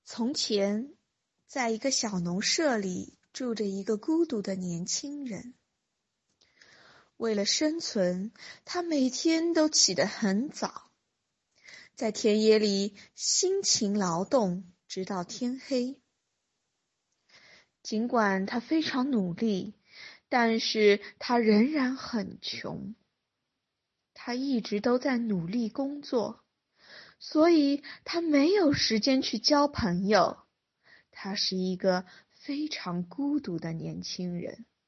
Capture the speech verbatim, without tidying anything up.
从前，在一个小农舍里住着一个孤独的年轻人。为了生存，他每天都起得很早，在田野里辛勤劳动，直到天黑。尽管他非常努力，但是他仍然很穷。他一直都在努力工作，所以他没有时间去交朋友。他是一个非常孤独的年轻人。